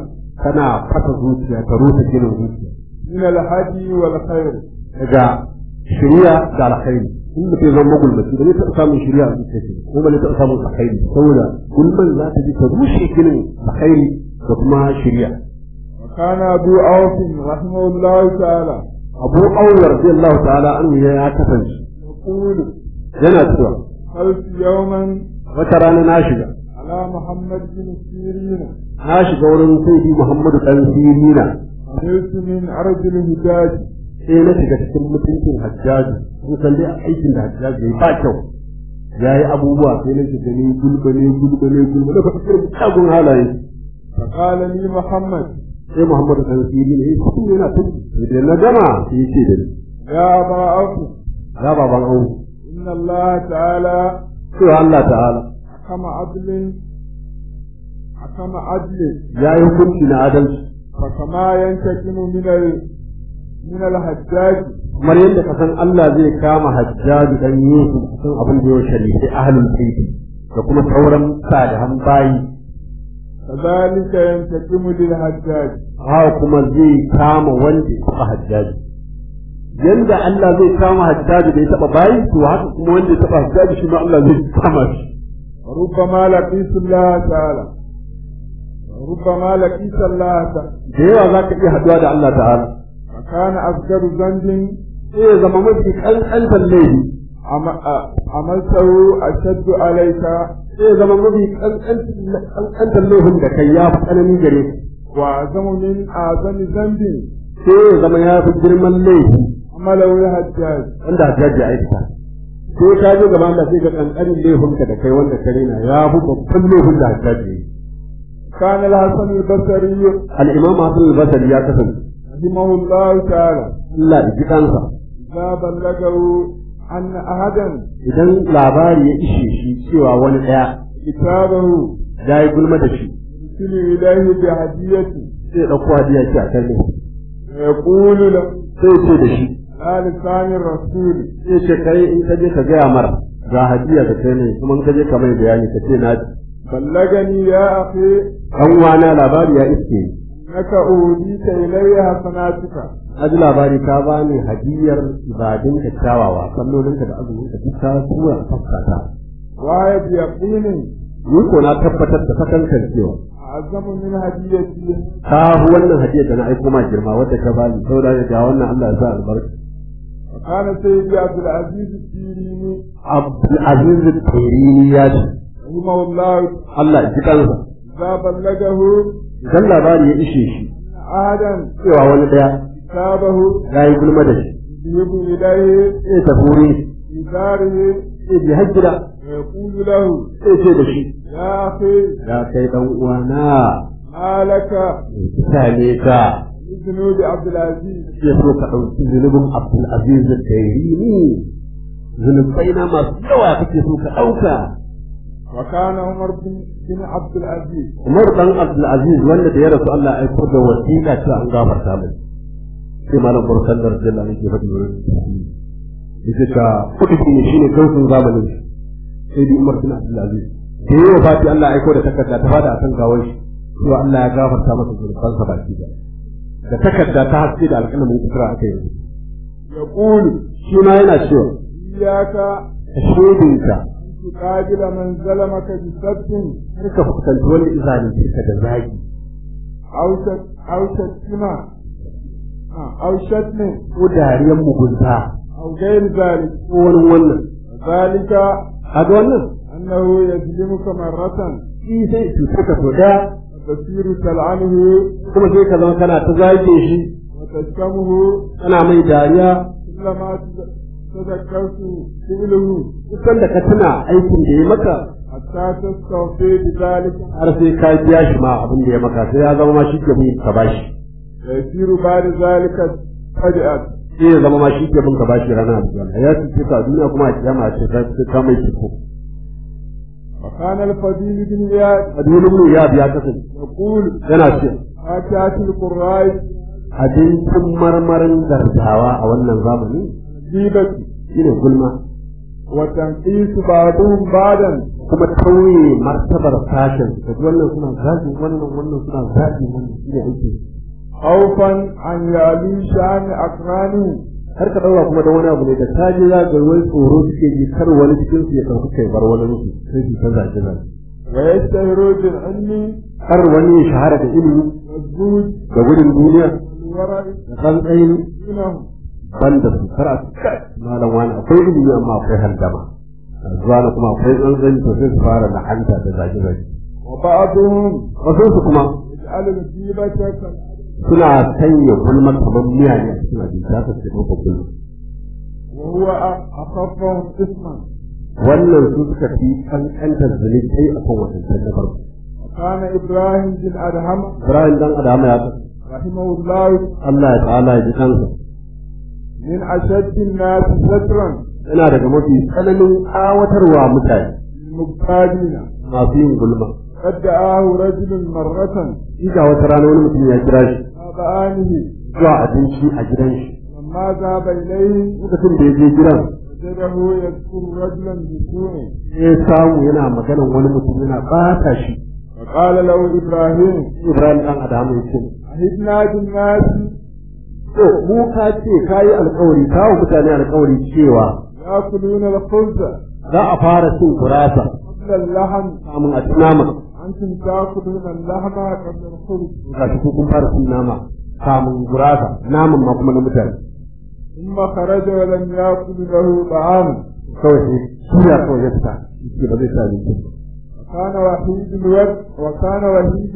tana fata zuciya ta rusa ginin zuciya من الهدي والخير daga shari'a da alkhairi in mutum zama magulmaci da ne taɓa samun shari'a a zuciya ce kuma ne taɓa samun alkhairi saboda gulman za ta ji ta rushe ginin alkhairi da kuma shari'a. وكان أبو عوف رحمه الله تعالى Abu Awwar radiyallahu ta'ala anhu ya kasance يقول yana cewa خلت يوما wata rana na shiga على محمد بن سيرين wurin sayyidi Muhammadu dan Sirina قلت من أرض الهداج sai na shiga cikin mutuncin Hajjaji kun san dai aikin da Hajjaji ya ba kyau yayi abubuwa sai na shiga ne gulbane da fakir tagun halaye فقال لي محمد sai Muhammadu dan Sirina ya fito yana tafi da na gama sai ya ce da ni يا أبا عوف ya baban Awu إن الله تعالى sai Allah ta'ala حكم عدل yayi hukunci na adalci فكما ينتقم من الحجاج kamar yadda ka san Allah zai kama Hajjaji dan Yusuf kan abin da ya shari'i ahlul bait da kuma sauran salihan bayi كذلك ينتقم للحجاج haka kuma zai kama wanda ya taba Hajjaji yanda Allah zai kama Hajjaji da ya taba bayi to haka kuma wanda ya taba Hajjaji shi ma Allah zai kama shi ربما لقيت الله تعالى da yawa za ka iya haduwa da Allah ta'ala فكان أصغر ذنب sai ya zama mafi kankantar laifi عملته أشد عليك sai ya zama mafi kankantar laifin da kai ya fi tsanani gare وأعظم من أعظم ذنب sai ya zama ya fi girman laifi عمله الحجاج wanda Hajjaji ya aikata sai ka je gaban Allah sai ga kankanin laifinka da kai wanda ka rena ya fi babban laifin da Hajjaji ya yi. كان الحسن البصري Al-Imam Hassan al-Basri ya kasance رحمه الله تعالى Allah ya ji kansa إذا بلغه أن أحدا idan labari ya ishe shi cewa wani daya كتابه ya yi gulma da shi يرسل إليه بهدية sai ya ɗauko hadiya ce a kan ne ويقول له sai ce da shi على لسان الرسول sai ce kai in ka je ka gaya mar ga hadiya da kai ne kuma in ka je ka mai bayani ka ce na بلغني يا أخي dan wana labari ya iske أنك أوديت إلي حسناتك aji labari ka bani hadiyar ibadun ka kyawawa sallolinka da azumin ka duk ta tura fuskata وهي بيقين ni ko na tabbatar da fakankan cewa أعظم من هديتي ka wannan hadiyar da na aiko ma girma wadda ka bani saboda ga wannan Allah ya sa albarka وكان سيدي عبد العزيز السيريني Abdul Aziz al-Tairini ya ce رحمه الله Allah ya ji kansa إذا بلغه idan labari ya ishe shi أحدا cewa wani daya كتابه ya yi gulma da shi يذهب إليه sai ta fure في داره sai bi hajjira ويقول له sai ce da shi يا أخي ya kai dan uwana ما لك sale ka بذنوب عبد العزيز ya so ka ɗauki zunubin Abdul Aziz al-Tairini zunubai na masu yawa kake so ka ɗauka وكان عمر بن عبد العزيز Umar dan Abdul Aziz wanda da ya rasu Allah ya aiko da wasiƙa cewa an gafarta mai sai malam Burkan da Rasulullah ne ke faɗi wurin yace ka kudi ne shine kausun zamanin sai di Umar bin Abdul Aziz da yawa fati Allah ya aiko da takarda ta fada akan gawar shi cewa Allah ya gafarta masa zunuban sa baki da takarda ta haske da alƙalamin Isra aka yi يقول shi ma yana cewa إياك shedinka تقابل من ظلمك بسب har ka fuskanci wanda izalin ka da zagi أو شتم أو شتم ko dariyar mugunta أو غير ذلك ko wani wannan ذلك kaga wannan أنه يظلمك مرة shi sai cutar ka so daya وتصير تلعنه kuma sai ka zama kana ta zage shi وتشتمه kana mai dariya كلما تذكرت فعله kusan da ka tuna aikin da ya maka حتى تستوفي بذلك har sai ka biya shi ma abin da ya maka sai ya zama ma shi ke bin ka bashi ويصير بعد ذلك فجأة sai ya zama ma shi ke bin ka bashi ranar alƙiyama ya ce ka duniya kuma a kiyama ce ka mai ciko وكان الفضيل بن إياد adulun mu ya biya kasance يقول yana ce فاكهة القراء abincin marmarin gardawa a wannan zamani جيبة shine gulma وتنقيس بعضهم بعضا kuma tauye martabar sashen da wannan suna zaɓi wannan suna zaɓi wannan shi ne aiki خوفا عن يعلي شأن أقرانه har ka ɗaura kuma da wani abu ne da ta je za ga wani tsoro suke ji kar wani cikin su ya karɓi kai bar wani musu sai su ta zage zage ويشتهروا بالعلم har wani ya shahara da ilimi والزهد da gudun duniya والورع da tsantsayin دونهم banda su kar a malam wani akwai ilimi amma akwai handama zuwa na kuma akwai tsantsayin to sai su fara la'anta da zage zage وبعضهم wasu su kuma يجعل الغيبة suna sanya gulma kamar miya ne suna jin ta ce ɗaukar gulma وهو أخفهم اسما wannan su suka fi kankantar zunubai a kan wadancan na farko وكان إبراهيم بن أدهم Ibrahim dan Adama ya san رحمه الله Allah ya ta'ala ya ji kansa من أشد الناس سترا yana daga mafi tsananin awatarwa mutane للمبتدئين masu yin gulma قد دعاه رجل مرة ika wata rana wani mutum ya kira shi أبآنه zuwa abinci a gidan shi لما ذهب إليه lokacin da ya je gidan وجده يذكر رجلا بسوء ya samu yana maganan wani mutum yana bata shi فقال له إبراهيم Ibrahim dan Adama ya ce عهدنا بالناس to mu ka ce kayi alƙawari kawo mutane alƙawari cewa يأكلون الخبز za a fara cin gurasa قبل اللحم kamun a ci nama أنتم تأكلون اللحم قبل الخبز ga shi kun fara cin nama kamun gurasa naman ma kuma na mutane ثم خرج ولم يأكل له طعام kawai sai suya kawai ya fita yake ba zai sa abinci وكان وحيد الوقت وكان وحيد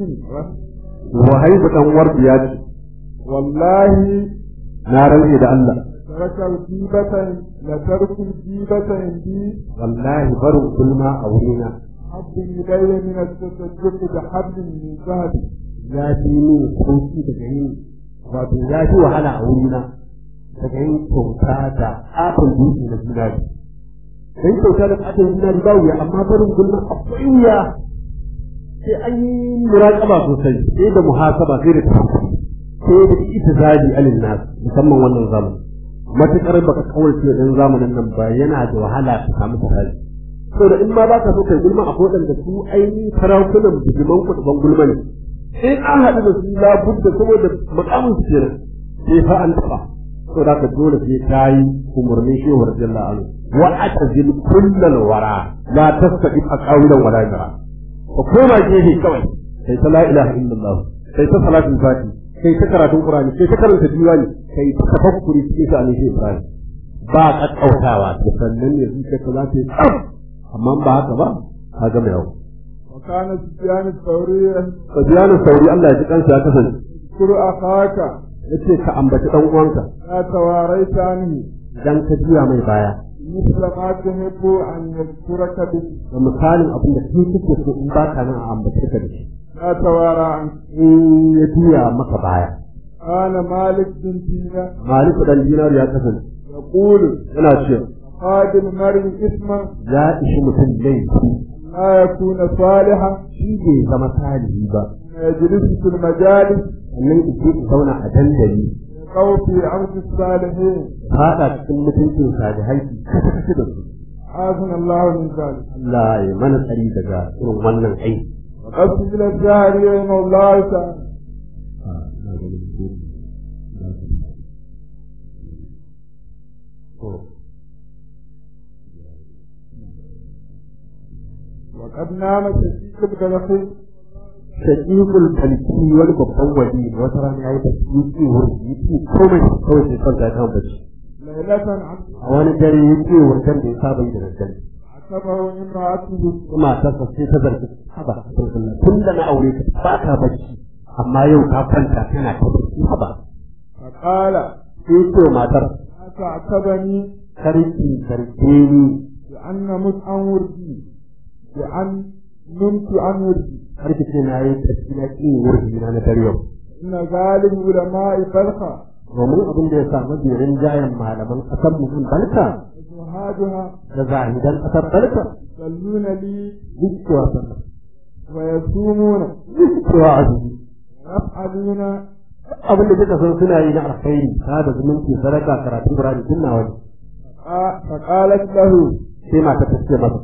wahaibu dan wardi ya ce والله na rantse da Allah ترك الجيبة لترك الجيبة عندي wallahi barin gulma a wurina حب إلي من التصدق بحبل من ذهب ya fi min sauki daga yin wato ya fi wahala a wurina daga yin kyauta da akon dutse na zinari dan kyauta da akon zinari ba wuya amma barin gulma akwai wuya sai an yi muraƙaba sosai sai da muhasaba sai da tafakkuri sai da itizali alin nas musamman wannan zamani matukar baka kawarce dan zamanin nan ba yana da wahala ka samu tafakkuri saboda in ma baka so kai gulma akwai wadanda su ainihin sarakunan bijiman kuɗin gulma ne sai an haɗu da su labudda saboda makamin su kenan sai fa an taɓa saboda ka dole sai ta yi umarnin shehu radiyallahu anhu wa atazil kullal wara la tastaqi aqawilan wala jara ko koma gefe kawai sai ta la ilaha illallah sai ta salatul fati sai ta karatun qur'ani sai ta karanta diwani sai ta tafakkuri cikin sa ne Ibrahim ba kakkautawa to sannan ne zuciya ta za ta yi tsaf amma ba haka ba ka ga mai yau وكان سفيان الثوري Sufyan Sauri Allah ya ji kansa ya kasance اذكر أخاك yace ka ambaci dan uwanka لا تواريت عنه dan ka juya mai baya مثل ما تحب أن يذكرك به da misalin abin da kai kake so in ba ka nan a ambace ka da shi لا توارى عنه in ya juya maka baya قال مالك بن دينار Malik dan dinar ya kasance يقول yana cewa قاد المرء إثما ya ishi mutum laifi لا يكون صالحا shi bai zama salihi ba يجلس في المجالس sannan ike zauna a dandali يقو في عرض الصالحين fada cikin mutuncin salihai kasa kasa da su عافنا الله من ذلك Allah ya mana tsari daga irin wannan aiki وقد سجل الزهري رحمه الله تعالى وقد نام شقيق بن لخيط shaƙiƙul kalki wani babban wali wata rana ya yi da yuki wuri yuki komai kawai sai kwanta kan bacci ليلة a wani dare yuki wurin da ya saba yi da daddare عتبه امرأته kuma ta sai ta zargi haba tun da na aure ka ba ka bacci amma yau ka kwanta kana ta bacci haba فقال sai ce matar أتعتبني sarki zarge ni بأن مت عن وردي بأن نمت عن وردي sarki ce na yi tafi na ƙin wurdi na dare yau إن غالب علماء بلخة domin abin da ya sa mabirin jayan malaman ƙasar mutum balka وزهادها da zahidan ƙasar balka يصلون لي zuciya sallah ويصومون zuciya azumi ويفعلون abin da duka san suna yi na alkhairi ta da zumunci sadaka karatu Qur'ani sunna wani فقالت له sai mata ta ce masa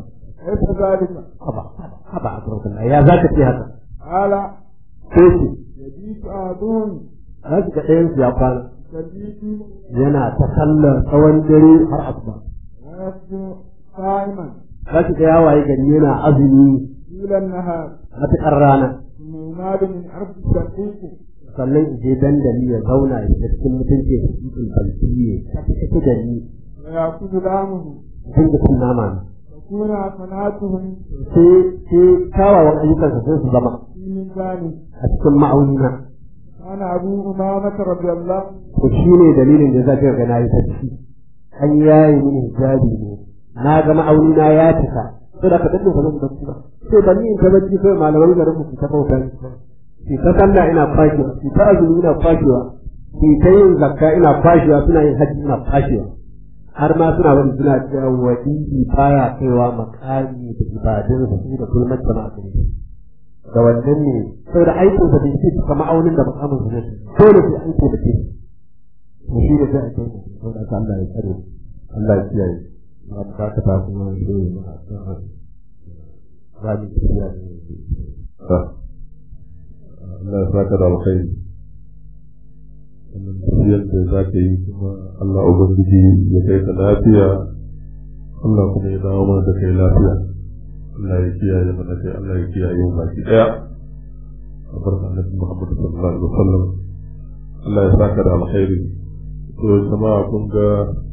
كيف ذلك؟ haba a karkar ya za ka ce haka قال sai ce يبيت أحدهم za su ga ɗayan su ya kwana يبيت yana ta sallar tsawon dare har asuba ويصبح صائما za su ga yawaye gari yana azumi طول النهار matuƙar rana ثم ينادى من أرض الشقيق sannan je dandali ya zauna ya shiga cikin mutunci da cikin falsiye ta fi da ni ويأخذ دامه cikin da sun nama ne تكون حسناتهم sai kyawawan ayyukansa sai su zama في ميزانه. a cikin ma'auni na أنا أبو أمامة رضي الله to shi ne dalilin da za ka ga na yi tafi an yayi mini hijabi ne na ga ma'auni na ya cika sai da ka daɗe ba zan bacci ba sai ban yi ta bacci sai malaman garin mu ta kauta ki ta sallah ina fashewa ki ta azumi ina fashewa ki ta yin zakka ina fashewa suna yin hajji ina fashewa har ma suna wani suna cewa wadi baya kaiwa makami da ibadun su da kulmar jama'a ne da wannan ne saboda aikin sa bai ce kamar aunin da makamin su ne dole sai an ce da ke mu shi da sai a kai saboda ka Allah ya tsare Allah ya kiyaye ma ba ka ta kuma shi ne ma rani kiyaye Allah ya saka da alkhairi wannan tafiyar da za ka yi kuma Allah ubangiji ya kai ka lafiya Allah kuma ya dawo mana da kai lafiya Allah ya kiyaye mana kai Allah ya kiyaye mu baki daya a barka Annabi Muhammad sallallahu alaihi wasallam Allah ya saka da alkhairi to jama'a kun ga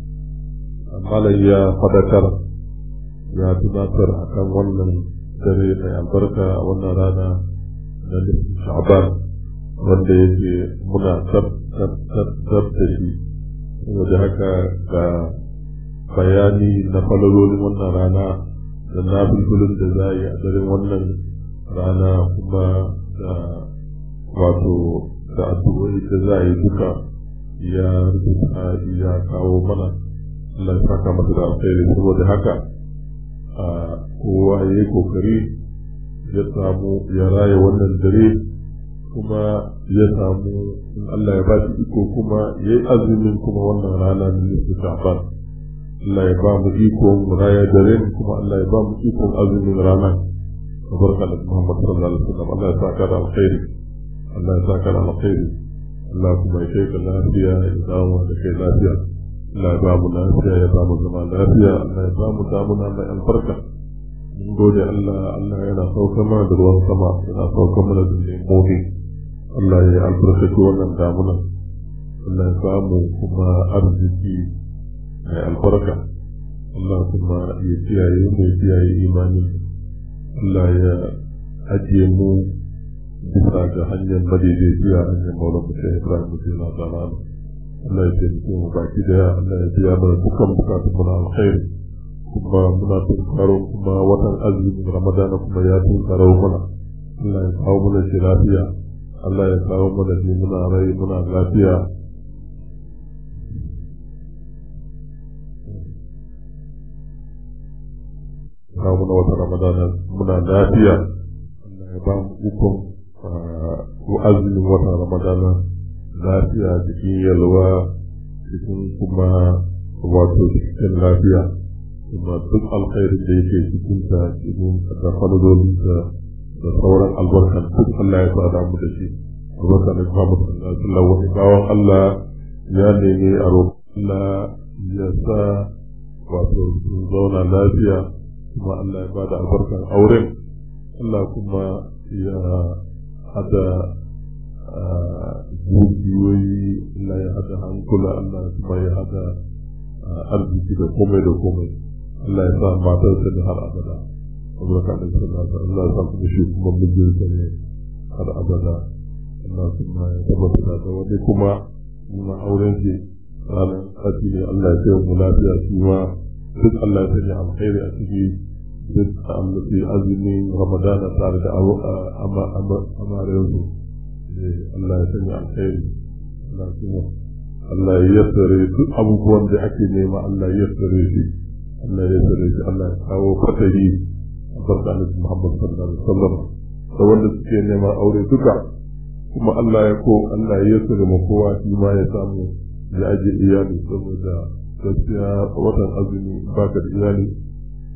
malayya fadakar ya tunatar akan wannan dare mai albarka a wannan rana na Sha'ban wanda yake muna tab da shi saboda haka ga bayani na falalolin wannan rana da nafilolin da za a yi a daren wannan rana kuma da wato da addu'o'i da za a yi duka ya rubuta ya kawo mana Allah ya saka masa da alkhairi saboda haka a kowa ya yi kokari ya samu ya raya wannan dare kuma ya samu in Allah ya ba shi iko kuma ya yi azumin kuma wannan rana na nufin Sha'ban Allah ya ba mu ikon raya daren kuma Allah ya ba mu ikon azumin rana barka da Muhammad sallallahu alaihi wasallam Allah ya saka da alkhairi Allah ya saka da alkhairi Allah kuma ya kai ka lafiya ya dawo da kai lafiya Allah ya ba mu lafiya ya ba mu zama lafiya Allah ya ba mu damuna mai albarka mun gode Allah Allah yana saukar mana da ruwan sama yana saukar mana da lemomi Allah ya albarkaci wannan damuna Allah ya ba mu kuma arziki mai albarka Allah kuma ya kiyaye mu ya kiyaye imanin Allah ya ajiye mu bisa ga hanyar madaidaiciya hanyar maulan mu sai Ibrahim mutum na zamanu Allah ya taimake mu baki daya Allah ya biya mana dukkan bukatun mu na alkhairi kuma muna tunkaro kuma watan azumin Ramadana kuma ya tunkaro mana Allah ya kawo mana shi lafiya Allah ya kawo mana shi muna rai muna lafiya kawo mana watan Ramadana muna lafiya Allah ya ba mu ikon azumin watan Ramadana lafiya cikin yalwa cikin kuma wato cikin lafiya kuma duk alkhairin da yake cikin ta cikin da falalolin da sauran albarkan duk Allah ya sada mu da shi albarkan da Muhammad sallallahu alaihi wasallam wani bawan Allah ya nemi a roƙon Allah ya sa wato sun zauna lafiya kuma Allah ya bada albarkan auren Allah kuma ya hada zuciyoyi Allah ya hada hankula Allah kuma ya hada arziki da komai da komai Allah ya sa matar ta da har abada albarka da sallallahu Allah ya sa kuma shi kuma mijin ta ne har abada Allah kuma ya tabbata da wani kuma muna auren shi ranar sati ne Allah ya kai mu lafiya shi ma duk Allah ya sanya alkhairi a ciki duk Allah ya azumi Ramadana tare da amarensu Allah ya sanya alkhairi Allah ya yassare duk abubuwan da ake nema Allah ya yassare shi Allah ya yassare shi Allah ya kawo fatari a barka da Muhammad sallallahu alaihi wasallam da wanda suke nema aure duka kuma Allah ya yassare mu kowa shi ma ya samu ya aje iyali saboda gaskiya watan azumi baka da iyali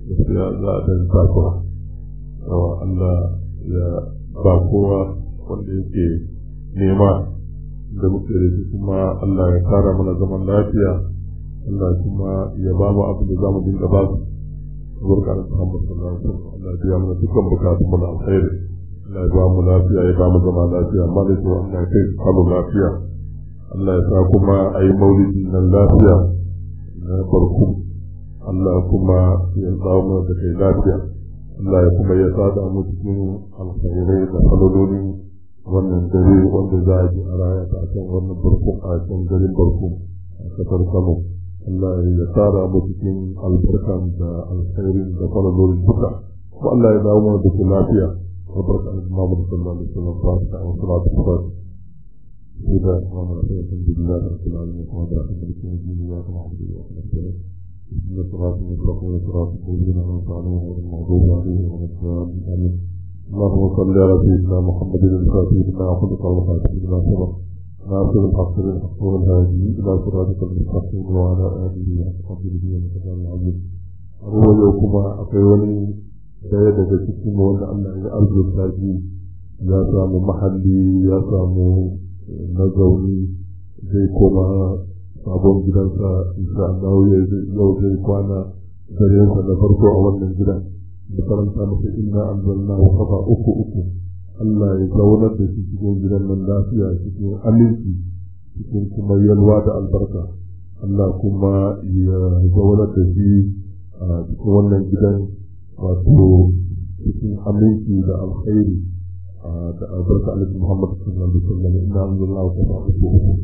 gaskiya za a dan takura. Allah ya ba kowa wanda yake nema da muke da shi, kuma Allah ya kara mana zaman lafiya, Allah kuma ya ba mu abin da za mu dinga ba su. Barka da Muhammad sallallahu alaihi wasallam. Allah ya biya mana dukkan bukatun mu na alkhairi. Allah ya ba mu lafiya, ya ba mu zama lafiya, amma da cewa Allah ya kai kamu lafiya. Allah ya sa kuma a yi maulidin nan lafiya na farko. Allah kuma ya tsawo mana da kai lafiya. Allah ya kuma ya sada mu cikin alkhairai da falololin wannan dare wanda za a ji a raya ta kan wannan barko a kan garin barko a kasar Kano. Allah ya tsara mu cikin albarkan da alkhairin da falololin duka. Ko Allah ya dawo mana da ku lafiya. وبركة محمد صلى الله عليه وسلم فاتحة وصلاة الفاتحة. إذا أمام الحمد لله رب العالمين وبركة لكم الدين وإياكم وعبد الله وبركاته. بسم الله الصلاة والسلام وصلاة الذين أنعمت عليهم غير المغضوب عليهم ولا الضالين آمين. اللهم صل على سيدنا محمد الفاتح لما خلق والخاتم لما سبق ناصر الحق بالحق والهادي إلى صراطك المستقيم وعلى آله حق قدره ومقداره العظيم. هو يوكما أقيوني daya daga cikin wanda Allah ya arzuta shi ya samu mahalli, ya samu nazauni, zai koma sabon gidansa insha Allah. Yau zai kwana garensa na farko a wannan gidan da karanta masa inna anzalna wa kafa uku. Allah ya zaunar da shi cikin gidan nan lafiya, cikin aminci, cikin kuma yalwa da albarka. Allah kuma ya zaunar da shi a cikin wannan gidan wato cikin aminci da alkhairi da albarka alaihi Muhammad sallallahu alaihi wasallam. inna anzalnahu fi uku.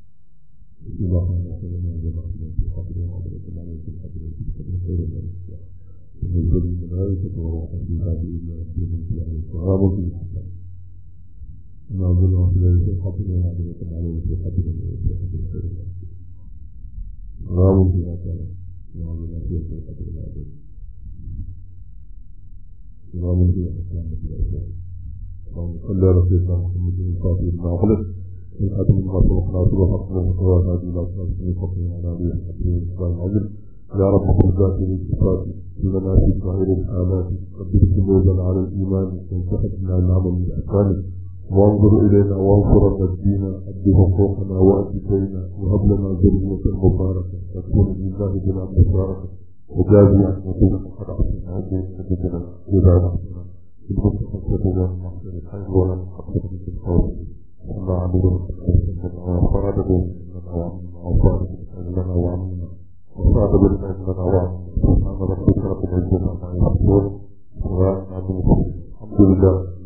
اللهم صل على سيدنا محمد الفاتح لما خلق من خاتم لما سبق ناصر الحق والمصطفى هادي الى صراط المستقيم وعلى اله وصحبه وسلم. يا رب خذ ذاتي بالصفات لنا في سائر الحالات، ثبت قلوبنا على الايمان وانصحنا العمل باحسانه، وانظر الينا وانصرنا الدين، اد حقوقنا واتينا، وهب لنا ذريه مباركه تكون لله بلا مشاركه، وجازي عن وقوع قد عصينا وجدنا إذا نحسنا بالمصطفى سبيلا محسن الحيث ولا نحسن في القول وما عملوا وفرد لنا وعمنا وفارد لنا وعمنا وصعد لنا وعمنا سبحان ربك رب العزة عما يصفون وسلام على المرسلين الحمد لله.